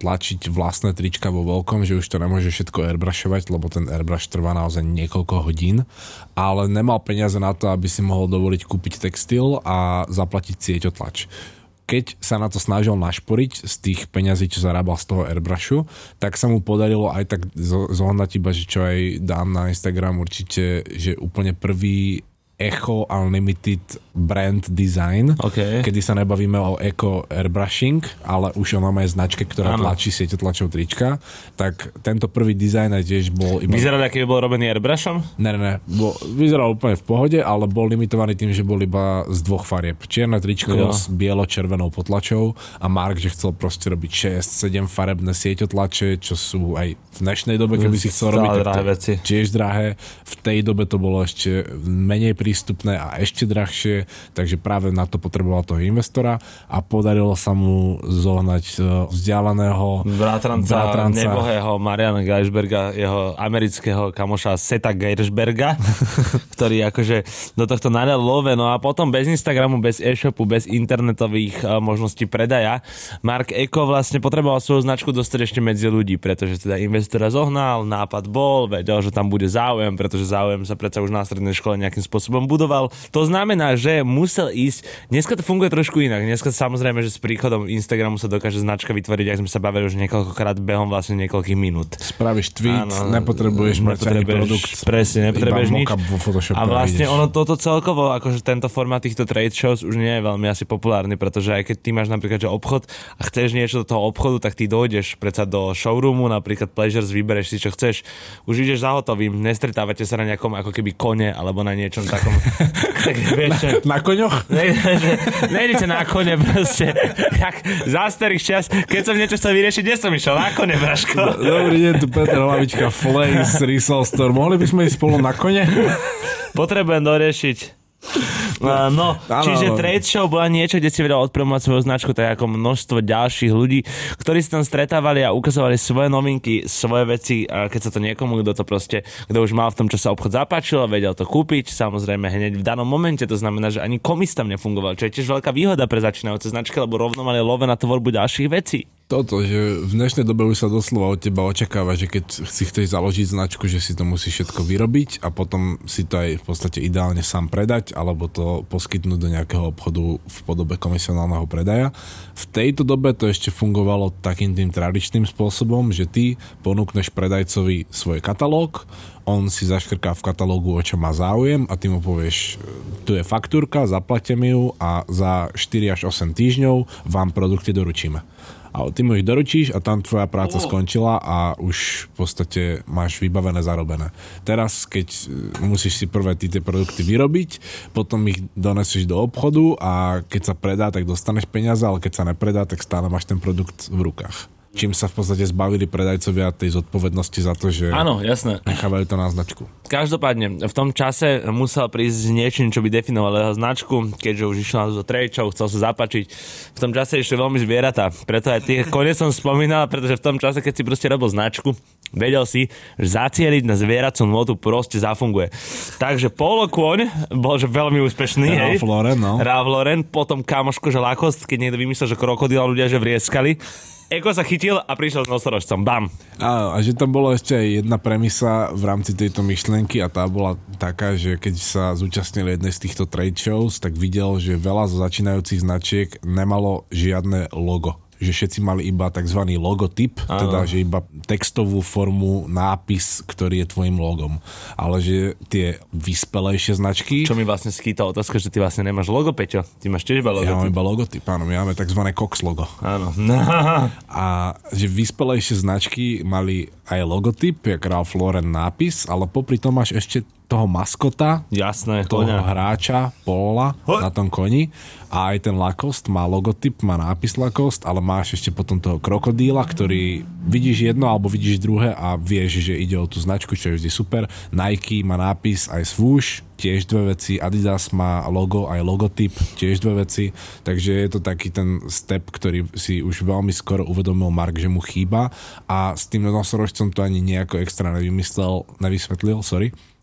tlačiť vlastné trička vo veľkom, že už to nemôže všetko airbrushovať, lebo ten airbrush trvá naozaj niekoľko hodín, ale nemal peniaze na to, aby si mohol dovoliť kúpiť textil a zaplatiť sieťotlač. Keď sa na to snažil našporiť z tých peňazí, čo zarábal z toho airbrushu, tak sa mu podarilo aj tak zohnať iba, že čo aj dám na Instagram určite, že úplne prvý Echo Unlimited brand design, okay. Kedy sa nebavíme o Echo airbrushing, ale už ono má značke, ktorá ano. Tlačí sieťotlačov trička, tak tento prvý dizajn aj tiež bol iba...
Vyzeral, aký bol robený airbrushom?
Ne, ne, ne. Bol, vyzeral úplne v pohode, ale bol limitovaný tým, že bol iba z dvoch farieb. Čierne tričko jo. S bielo-červenou potlačou a Mark, že chcel proste robiť šesť sedem farebné sieťotlače, čo sú aj v dnešnej dobe, keby si chcel robiť,
drahé veci.
Tiež drahé. V tej dobe to bolo ešte menej prístupné a ešte drahšie, takže práve na to potreboval toho investora a podarilo sa mu zohnať vzdialeného
bratranca, bratranca nebohého Mariana Geisberga, jeho amerického kamoša Seta Geisberga, ktorý akože do tohto nalial love, no a potom bez Instagramu, bez e-shopu, bez internetových uh, možností predaja Mark Eko vlastne potreboval svoju značku dostať ešte medzi ľudí, pretože teda investora zohnal, nápad bol, vedel, že tam bude záujem, pretože záujem sa predsa už na strednej škole nejakým spôsobom budoval. To znamená, že musel ísť. Dneska to funguje trošku inak. Dneska samozrejme, že s príchodom Instagramu sa dokáže značka vytvoriť, ak sme sa bavili už niekoľkokrát behom vlastne niekoľkých minút.
Spravíš tweet, áno, nepotrebuješ mať ani produkt.
Presne, nepotrebuješ nič. A vlastne
ideš.
Ono toto celkovo, akože tento formát týchto trade shows už nie je veľmi asi populárny, pretože aj keď ty máš napríklad že obchod a chceš niečo do toho obchodu, tak ty dojdeš predsa do showroomu, napríklad Pleasures, vybereš si čo chceš. Už ideš za hotovým, nestretávate sa na nejakom ako keby kone alebo na niečom takom. Tak, vieš,
na, na koňoch?
Nejdete na kone proste. Jak za starých čas, keď som niečo chcel vyriešiť, kde som išiel? Na kone, Braško.
Dobrý deň, tu Peter Hlavička, Flames, Resale Store. Mohli by sme ísť spolu na kone?
Potrebujem doriešiť. No, no čiže trade show bola niečo, kde si vedel odpromovať svoju značku, tak ako množstvo ďalších ľudí, ktorí sa tam stretávali a ukazovali svoje novinky, svoje veci, a keď sa to niekomu, kto to proste, kto už mal v tom čase obchod zapáčil, vedel to kúpiť, samozrejme hneď v danom momente, to znamená, že ani komis tam nefungoval, čo je tiež veľká výhoda pre začínajúce značky, lebo rovno mali love na tvorbu ďalších vecí.
Toto, že v dnešnej dobe už sa doslova od teba očakáva, že keď si chceš založiť značku, že si to musíš všetko vyrobiť a potom si to aj v podstate ideálne sám predať alebo to poskytnúť do nejakého obchodu v podobe komisionálneho predaja. V tejto dobe to ešte fungovalo takým tým tradičným spôsobom, že ty ponúkneš predajcovi svoj katalóg, on si zaškrká v katalógu, o čo má záujem a ty mu povieš, tu je faktúrka, zaplaťte mi ju a za štyri až osem týždňov vám produkty doručíme. A ty mu ich doručíš a tam tvoja práca oh. skončila a už v podstate máš vybavené, zarobené. Teraz, keď musíš si prvé ty tie produkty vyrobiť, potom ich donesieš do obchodu a keď sa predá, tak dostaneš peniaze, ale keď sa nepredá, tak stále máš ten produkt v rukách. Čím sa v podstate zbavili predajcovia tej zodpovednosti za to, že
áno, jasné.
Nechávajú to na značku.
Každopádne, v tom čase musel prísť s niečím, čo by definovalo jeho značku, keďže už išiel do trade show, chcel sa zapáčiť. V tom čase ešte veľmi zvieratá, preto aj tie kone som spomínal, pretože v tom čase, keď si proste robil značku, vedel si, že zacieliť na zvieracú nôtu proste zafunguje. Takže Polo kôň bol že veľmi úspešný.
Ralph Lauren, no.
Ralph Lauren, potom kamoško, že Lacoste, keď niekto vymyslel, že krokodíla ľudia, že vrieskali. Eko sa chytil a prišiel s nosorožcom. Bam.
A, a že tam bola ešte aj jedna premisa v rámci tejto myšlienky a tá bola taká, že keď sa zúčastnil jednej z týchto trade shows, tak videl, že veľa zo začínajúcich značiek nemalo žiadne logo. Že všetci mali iba tzv. Logotyp, ano. Teda že iba textovú formu, nápis, ktorý je tvojim logom. Ale že tie vyspelejšie značky...
Čo mi vlastne skýta otázka, že ty vlastne nemáš logo, Peťo. Ty máš tiež iba logotyp.
Ja mám iba logotyp, áno. My máme tzv. Cox logo.
Áno.
A že vyspelejšie značky mali aj logotyp, jak Ralph Lauren nápis, ale popri tom máš ešte toho maskota,
jasné,
toho
koňa.
hráča, Paula
Ho.
na tom koni a aj ten Lacoste má logotyp, má nápis Lacoste, ale máš ešte potom toho krokodíla, ktorý vidíš jedno alebo vidíš druhé a vieš, že ide o tú značku, čo je vždy super. Nike má nápis aj swoosh, tiež dve veci, Adidas má logo aj logotyp, tiež dve veci, takže je to taký ten step, ktorý si už veľmi skoro uvedomil Mark, že mu chýba a s tým nosorožcom to ani nejako extra nevymyslel, nevysvetlil, sorry.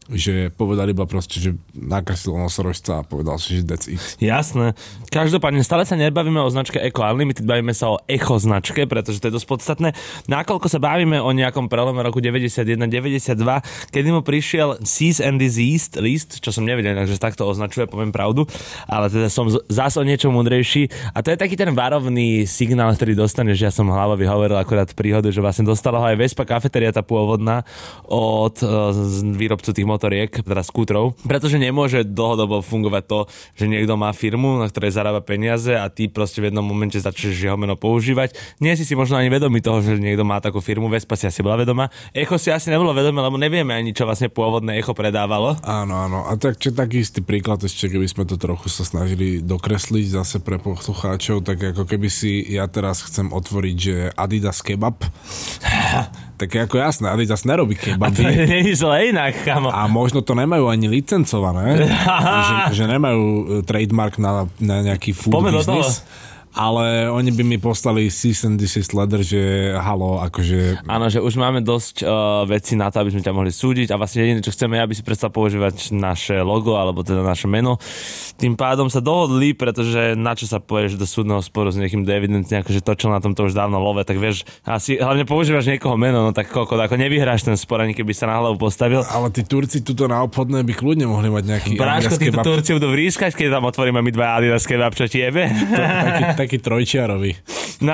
že povedali iba proste, že nakreslil nosorožca a povedal si, že that's it.
Jasné. Každopádne stále sa nebavíme o značke Eco Unlimited, bavíme sa o Echo značke, pretože to je dosť podstatné. Nakoľko sa bavíme o nejakom prelome roku deväťdesiatjeden deväťdesiatdva, kedy mu prišiel Cease and Desist list, čo som nevedel, takže takto označuje, poviem pravdu, ale teda som zás o niečo múdrejší. A to je taký ten varovný signál, ktorý dostaneš, že ja som hlavový hovoril akorát príhodu, že vlastne dostala ho aj Vespa Cafeteria, tá pôvodná, od uh, výrobcu tých motoriek, teda skútrov, pretože nemôže dlhodobo fungovať to, že niekto má firmu, na ktorej zarába peniaze a ty proste v jednom momente začneš jeho meno používať. Nie si si možno ani vedomý toho, že niekto má takú firmu, Vespa si asi bola vedomá. Echo si asi nebolo vedomé, lebo nevieme ani, čo vlastne pôvodné Echo predávalo.
Áno, áno. A tak, čo taký istý príklad, ešte keby sme to trochu sa snažili dokresliť zase pre poslucháčov, tak ako keby si ja teraz chcem otvoriť, že Adidas Kebab. Tak ako jasné, Adidas nerobí kebaby.
A to nie je zle inak, kamo.
A možno to nemajú ani licencované, že, že nemajú trademark na, na nejaký food
Poďme
business. Ale oni by mi poslali cease and desist letter, že halo, akože...
Áno, že už máme dosť uh, vecí na to, aby sme ťa mohli súdiť a vlastne jediné, čo chceme, je, aby si prestal používať naše logo alebo teda naše meno. Tým pádom sa dohodli, pretože na čo sa poješ do súdneho sporu s niekým, evidentne akože točil na tomto už dávno love, tak vieš, asi hlavne používaš niekoho meno, no tak koľko, ako nevyhráš ten spor, ani keby sa na hlavu postavil.
Ale tí Turci tuto na obchodné by kľudne mohli mať nejaký
Bráško, títo Turci budú vrískať, keď tam otvoríme my dva Adidas Kebab, čo ti jebe?
Taký trojčiarový.
No,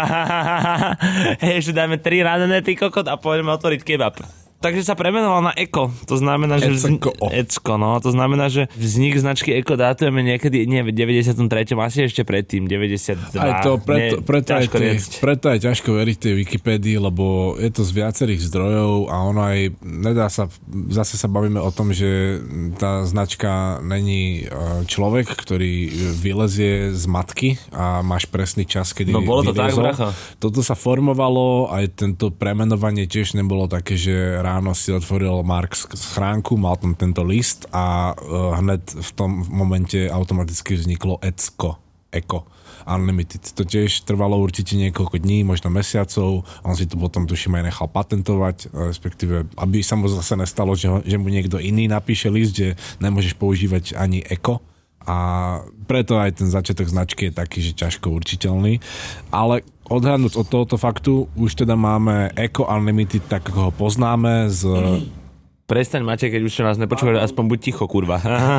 ešte dáme tri radené, ty kokot, a pôjdeme otvoriť kebab. Takže sa premenoval na Eco. To znamená, že vzn... Ecko, no. To znamená, že vznik značky Eco dátujeme niekedy, nie, v deväťdesiatom treťom asi ešte predtým, deväťdesiatdva.
Aj to, preto,
nie,
preto, aj tej, preto aj ťažko veriť tej Wikipédii, lebo je to z viacerých zdrojov a ono aj, nedá sa, zase sa bavíme o tom, že tá značka není človek, ktorý vylezie z matky a máš presný čas, kedy
no, bolo to vyliezol. Tak, bracho. Toto sa formovalo, aj tento premenovanie tiež nebolo také, že ráno si otvoril Mark schránku, mal tam tento list a uh, hned v tom momente automaticky vzniklo Ecko, Eco Unlimited. To tiež trvalo určite niekoľko dní, možno mesiacov. On si to potom tuším aj nechal patentovať, respektíve, aby sa mu zase nestalo, že, ho, že mu niekto iný napíše list, že nemôžeš používať ani Eco. A preto aj ten začiatok značky je taký, že ťažko určiteľný. Ale odhľadnúť od tohoto faktu, už teda máme Eco Unlimited, tak ako ho poznáme z... Prestaň, Matej, keď už nás nepočúvajú, aspoň buď ticho, kurva.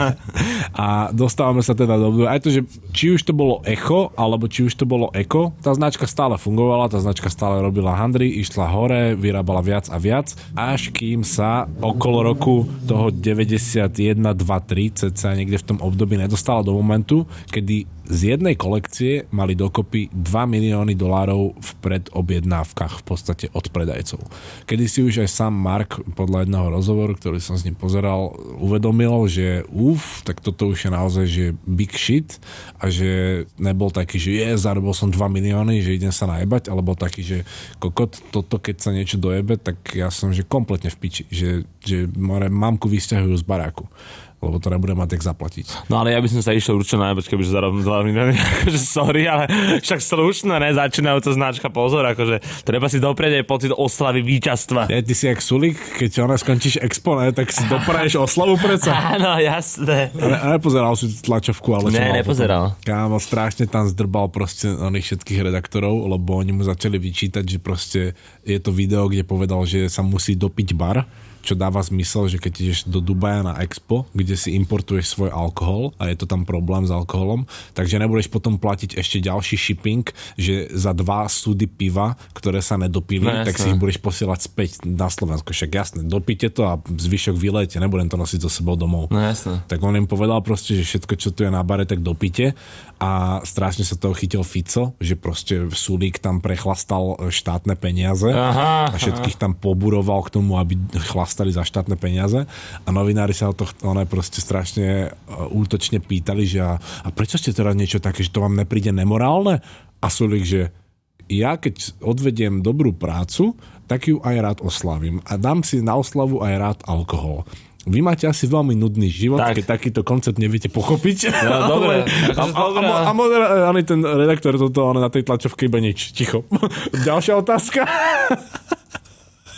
A dostávame sa teda do... Aj to, že či už to bolo Echo, alebo či už to bolo Eco, tá značka stále fungovala, tá značka stále robila handry, išla hore, vyrábala viac a viac, až kým sa okolo roku toho deväťdesiatjeden dva tri, cca niekde v tom období nedostala do momentu, kedy z jednej kolekcie mali dokopy dva milióny dolárov v predobjednávkach v podstate od predajcov. Kedy si už aj sám Mark podľa jedného rozhovoru, ktorý som s ním pozeral, uvedomil, že uf, tak toto už je naozaj že big shit a že nebol taký, že je, zarobil som dva milióny, že idem sa najebať, alebo taký, že kokot, toto keď sa niečo dojebe, tak ja som že kompletne v piči, že, že more, mamku vysťahujú z baráku, lebo to nebude mať tak zaplatiť.
No ale ja by som sa išiel určite najebať, kebyže zarobil dva milióny, akože sorry, ale však slušné, ne, začínajúca značka, pozor, akože treba si doprieť aj pocit oslavy víťazstva.
Ja, ty si jak Sulík, keď ona skončíš Expo, ne, tak si dopraješ oslavu predsa.
Áno, jasné.
Ne, nepozeral si tlačovku, ale čo
Ne, nepozeral.
Potom. Kámo, strašne tam zdrbal proste oných všetkých redaktorov, lebo oni mu začali vyčítať, že proste je to video, kde povedal, že sa musí dopiť bar, čo dáva zmysel, že keď ideš do Dubaja na Expo, kde si importuješ svoj alkohol a je to tam problém s alkoholom, takže nebudeš potom platiť ešte ďalší shipping, že za dva súdy piva, ktoré sa nedopili, no, tak si ich budeš posielať späť na Slovensko. Však jasné, dopíte to a zvyšok vylejete, nebudem to nosiť so sebou domov.
No jasné.
Tak on im povedal proste, že všetko, čo tu je na bare, tak dopíte a strašne sa toho chytil Fico, že proste Sulík tam prechlastal štátne peniaze. Aha, a všetkých aha. tam poburoval k tomu, aby chlastali za štátne peniaze a novinári sa o to one proste strašne útočne pýtali, že a, a prečo ste teraz niečo také, že to vám nepríde nemorálne? A Sulík, že ja keď odvediem dobrú prácu, tak ju aj rád oslavím a dám si na oslavu aj rád alkohol. Vy máte asi veľmi nudný život, tak. Keď takýto koncept neviete pochopiť.
No, dobre.
A, a, a, a modera, ani ten redaktor toto, on na tej tlačovke iba nič. Ticho. Ďalšia otázka.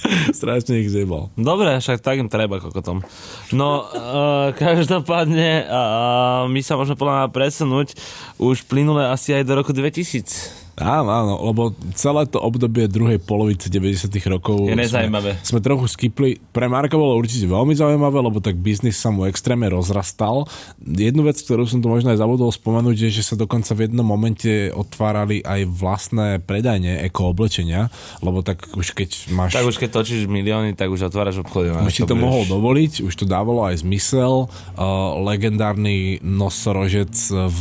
Strašne ich zjebal.
Dobre, však tak im treba kokotom. No, uh, každopádne uh, my sa môžeme podľa mňa presunúť už plynule asi aj do roku dvetisíc.
Áno, áno, lebo celé to obdobie druhej polovice deväťdesiatych rokov
je nezajímavé.
Sme, sme trochu skipli. Pre Marka bolo určite veľmi zaujímavé, lebo tak biznis sa mu extrémne rozrastal. Jednu vec, ktorú som tu možno aj zabudol spomenúť, je, že sa dokonca v jednom momente otvárali aj vlastné predajne eko-oblečenia, lebo tak už keď máš...
Tak už keď točíš milióny, tak už otváraš obchody.
Už si to budeš... mohol dovoliť, už to dávalo aj zmysel. Uh, legendárny nosorožec v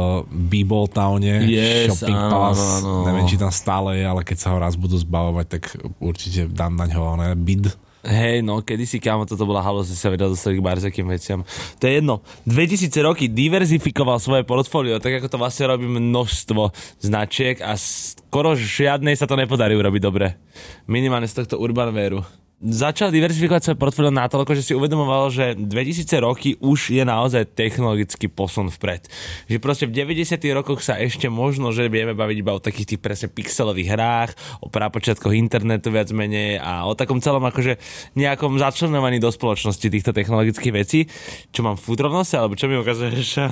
B-Ball Towne,
yes,
Shopping
áno.
Palace.
No.
Neviem, či tam stále je, ale keď sa ho raz budú zbavovať, tak určite dám na ňo, ne, bid.
Hej, no, kedysi, kámo, toto bola halosť, že sa vedel dostať k barzakým veciam. To je jedno. dvetisíc roky diverzifikoval svoje portfólio, tak ako to vlastne robí množstvo značiek a skoro žiadnej sa to nepodarí urobiť dobre. Minimálne z tohto Urbanvéru. Začal diverzifikovať svoje portfólio natoľko, že si uvedomoval, že dvetisíc roky už je naozaj technologický posun vpred. Že proste v deväťdesiatych rokoch sa ešte možno, že vieme baviť iba o takých tých presne pixelových hrách, o prapočiatkoch internetu viac menej a o takom celom akože nejakom začlenovaní do spoločnosti týchto technologických vecí. Čo mám fútro v nose, alebo čo mi ukazuješ?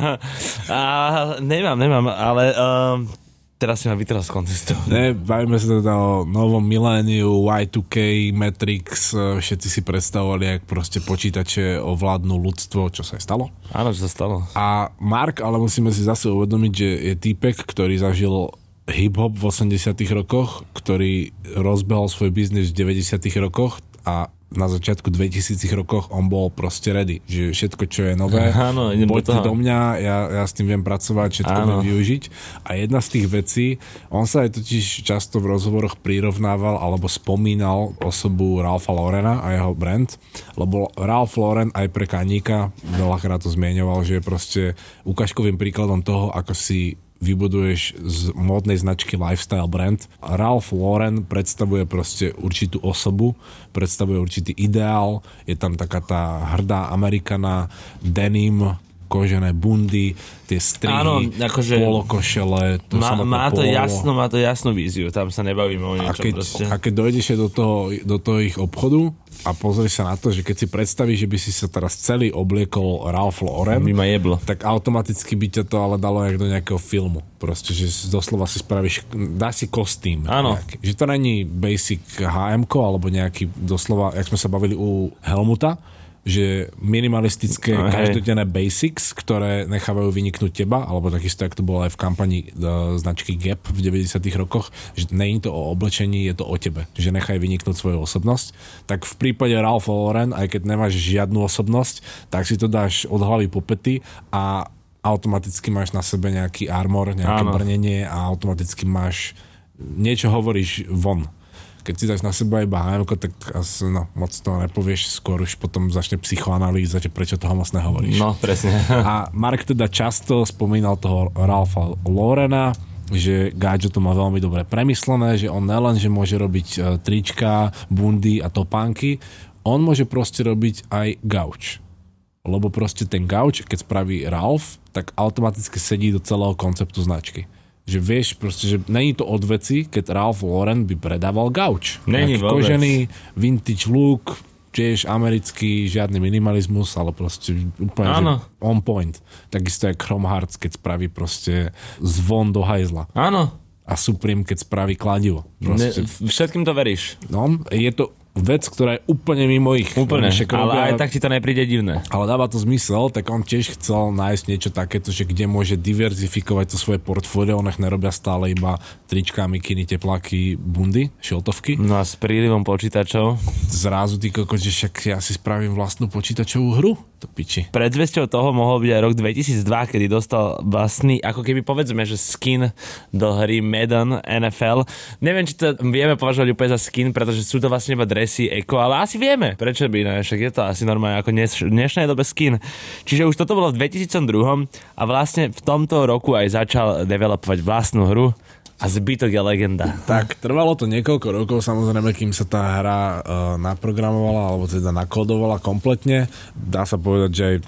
A nemám, nemám, ale... Um, Teraz si ma vytral z kontextu.
Ne, bavíme sa teda o novom miléniu, Y two K, Matrix, všetci si predstavovali, jak proste počítače ovládnu ľudstvo, čo sa aj stalo.
Áno, čo sa stalo.
A Mark, ale musíme si zase uvedomiť, že je týpek, ktorý zažil hip-hop v osemdesiatych rokoch, ktorý rozbehol svoj biznis v deväťdesiatych rokoch a na začiatku dvetisícich rokoch on bol proste ready, že všetko, čo je nové,
áno,
poďte do mňa, ja, ja s tým viem pracovať, všetko áno. viem využiť. A jedna z tých vecí, on sa aj totiž často v rozhovoroch prirovnával alebo spomínal osobu Ralpha Laurena a jeho brand, lebo Ralph Lauren aj pre Kaníka veľakrát to zmieňoval, že je proste ukážkovým príkladom toho, ako si vybuduješ z módnej značky lifestyle brand. Ralph Lauren predstavuje proste určitú osobu, predstavuje určitý ideál, je tam taká tá hrdá Amerikana, denim, kožené bundy, tie strihy, áno, akože polokošele, to
má, má to
polo.
jasno, má to jasnú víziu, tam sa nebavíme o niečom
a keď,
proste.
A keď dojdeš do toho, do toho ich obchodu a pozrieš sa na to, že keď si predstavíš, že by si sa teraz celý obliekol Ralph Lauren,
by ma jeblo.
Tak automaticky by ťa to ale dalo jak do nejakého filmu. Proste, že doslova si spravíš, dáš si kostým.
Áno.
Nejaký. Že to není basic há emko, alebo nejaký doslova, jak sme sa bavili u Helmuta, že minimalistické
no,
každodenné basics, ktoré nechávajú vyniknúť teba, alebo takisto, jak to bolo aj v kampani uh, značky Gap v deväťdesiatych rokoch, že nie je to o oblečení, je to o tebe, že nechaj vyniknúť svoju osobnosť. Tak v prípade Ralph Lauren, aj keď nemáš žiadnu osobnosť, tak si to dáš od hlavy po pety a automaticky máš na sebe nejaký armor, nejaké áno. brnenie a automaticky máš niečo hovoríš von. Keď si dáš na seba iba há emko, tak asi, no, moc toho nepovieš, skôr už potom začne psychoanalýza, že prečo toho moc nehovoríš.
No, presne.
A Mark teda často spomínal toho Ralpha Laurena, že Gáčo to má veľmi dobre premyslené, že on nelen, že môže robiť trička, bundy a topánky, on môže proste robiť aj gauč. Lebo proste ten gauč, keď spraví Ralph, tak automaticky sedí do celého konceptu značky. Že vieš proste, že není to od veci, keď Ralph Lauren by predával gauč.
Není vôbec.
Kožený, vintage look, tiež americký, žiadny minimalizmus, ale proste úplne že on point. Takisto je Chrome Hearts, keď spraví proste zvon do hajzla.
Áno.
A Supreme, keď spraví kladivo. Proste.
Ne, všetkým to veríš.
No, je to vec, ktorá je úplne mimo ich.
Úplne, ale aj tak ti to nepríde divné.
Ale dáva to zmysel, tak on tiež chcel nájsť niečo takéto, že kde môže diverzifikovať to svoje portfólio, nech nerobia stále iba trička, mikiny, teplaky, bundy, šiltovky.
No a s prílivom počítačov?
Zrazu ty kokos, že však ja si spravím vlastnú počítačovú hru? To piči.
Predzvesťou toho mohol byť aj rok dvetisícdva, kedy dostal vlastný, ako keby povedzme, že skin do hry Madden en ef el. Neviem, či to vieme považovať úplne za skin, pretože sú to vlastne iba dresy eko, ale asi vieme. Prečo by ne? Však je to asi normálne ako dneš, dnešnej dobe skin. Čiže už toto bolo v dvetisícdva a vlastne v tomto roku aj začal developovať vlastnú hru. A zbytok je legenda.
Tak, trvalo to niekoľko rokov, samozrejme, kým sa tá hra uh, naprogramovala, alebo teda nakodovala kompletne. Dá sa povedať, že aj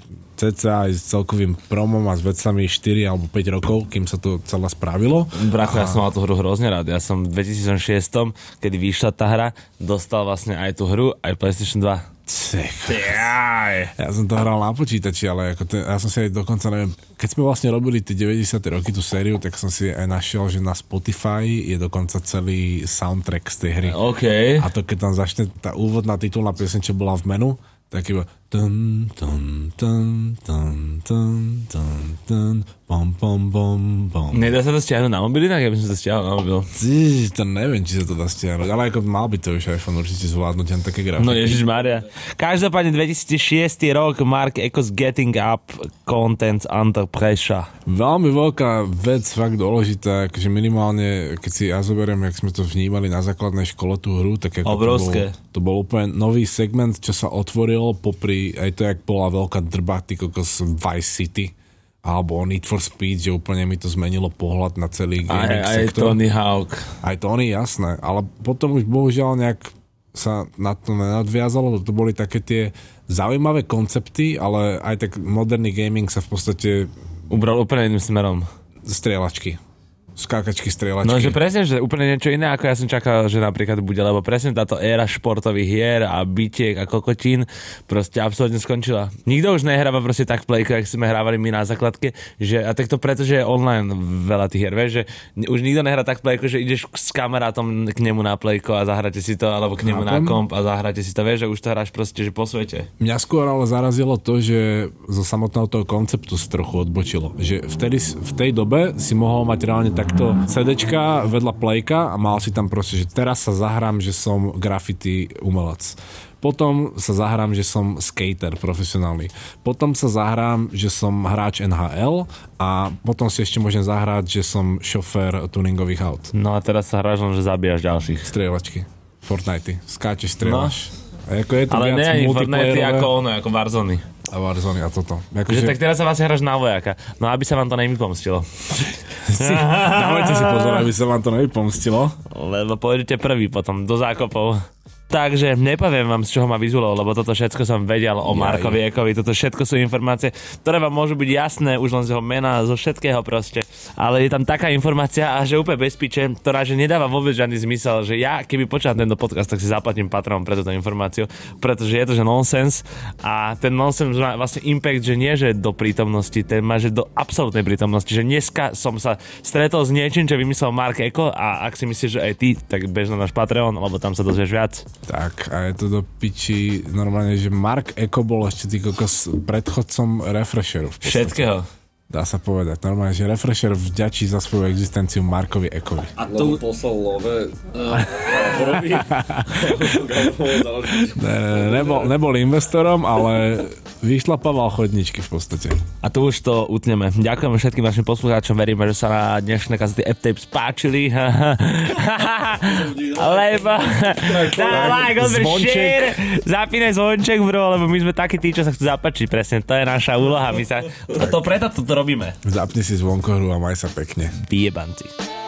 cca aj s celkovým promom a s vecami štyri alebo päť rokov, kým sa to celé spravilo.
Bracho,
a...
ja som mal tú hru hrozne rád. Ja som v dvetisícšesť, kedy vyšla tá hra, dostal vlastne aj tú hru, aj PlayStation dva.
Ja som to hral na počítači, ale ako ten, ja som si aj dokonca, neviem, keď sme vlastne robili tie deväťdesiate roky tú sériu, tak som si aj našiel, že na Spotify je dokonca celý soundtrack z tej hry.
Okay.
A to keď tam začne tá úvodná titulná pieseň, čo bola v menu, tak iba tun, tun, tun, tun, tun, tun, tun, pom, pom, pom, pom.
Nedá sa to stiahnuť na mobil inak? Ja by som to stiahol na mobil.
Cíž, to neviem, či sa to dá stiahnuť, ale ako mal by to už iPhone určite zvládnuť len také grafiky.
No ježišmária. Každopádne dvetisícšesť rok, Mark Echo's Getting Up Content Under Pressure.
Veľmi veľká vec, fakt dôležitá, akože minimálne, keď si ja zoberiem, jak sme to vnímali na základnej škole tú hru, tak ako
obrovské.
To bol, to bol úplne nový segment, čo sa otvoril popri aj to, jak bola veľká drba, ty kokos Vice City alebo Need for Speed, že úplne mi to zmenilo pohľad na celý gaming
aj,
sektor.
Aj Tony Hawk.
Aj Tony, jasné, ale potom už bohužiaľ nejak sa na to nenadviazalo, to boli také tie zaujímavé koncepty, ale aj tak moderný gaming sa v podstate
ubral úplne iným smerom.
Strieľačky. Skákačky, strieľačky.
No, že presne, že úplne niečo iné, ako ja som čakal, že napríklad bude, lebo presne táto éra športových hier a bitiek a kokotín proste absolútne skončila. Nikto už nehráva proste tak plejko, jak sme hrávali my na základke, že, a tak to preto, že je online veľa tých hier, vieš, že už nikto nehrá tak plejko, že ideš s kamarátom k nemu na plejko a zahráte si to, alebo k nemu Chápem. na komp a zahráte si to, vieš, že už to hráš proste, že po svete.
Mňa skôr ale zarazilo to, že zo samotného toho konceptu sa trochu odbočilo, že vtedy, v tej dobe si mohol mať reálne takto CDčka vedľa plejka a mal si tam proste, že teraz sa zahrám, že som graffiti umelec. Potom sa zahrám, že som skater profesionálny. Potom sa zahrám, že som hráč en há el a potom si ešte môžem zahrať, že som šofér tuningových aut.
No a teraz sa hráš len, že zabíjaš ďalších.
Strieľačky. Fortnite. Skáčeš, strieľaš. No. A ako je to
ale
viac
nie Fortnite ako ono, ako Warzone.
A Warzone a toto.
Akože... Tak teraz sa vlastne hráš na vojaka. No aby sa vám to nevypomstilo.
Dávajte si pozor, aby sa vám to nevypomstilo.
Lebo pôjdete prvý potom do zákopov. Takže nepoviem vám, z čoho ma vyzulo, lebo toto všetko som vedel o Markovi Eckovi. Toto všetko sú informácie, ktoré vám môžu byť jasné už len z jeho mena, zo všetkého proste. Ale je tam taká informácia a že úplne bez piče, ktorá že nedáva vôbec žiadny zmysel, že ja keby počúvam tento podcast, tak si zaplatím patronom pre túto informáciu, pretože je to že nonsens a ten nonsens má vlastne impact, že nie že do prítomnosti, ten má že do absolútnej prítomnosti, že dneska som sa stretol s niečím, čo vymyslel Mark Ecko a ak si myslíš, že aj ty, tak bež na náš Patreon, lebo tam sa dozvieš viac.
Tak a je to do piči normálne, že Mark Ecko bol ešte tý kokos predchodcom Refresheru.
Všetkého.
Dá sa povedať. Normálne, že Refresher vďačí za svoju existenciu Markovi Eckovi.
A to poslal love.
ne, ne, nebol, nebol investorom, ale vyšlapával chodničky v podstate.
A tu už to utneme. Ďakujeme všetkým našim poslucháčom. Veríme, že sa na dnešné kazety F-Tapes páčili. Lebo dá like, odber, share, zapínaj zvonček, bro, lebo my sme takí tí, čo sa chcú zapáčiť. Presne, to je naša úloha. My sa to, to preto toto robíme.
Zapni si zvonkohru a maj sa pekne.
Vyjebanci.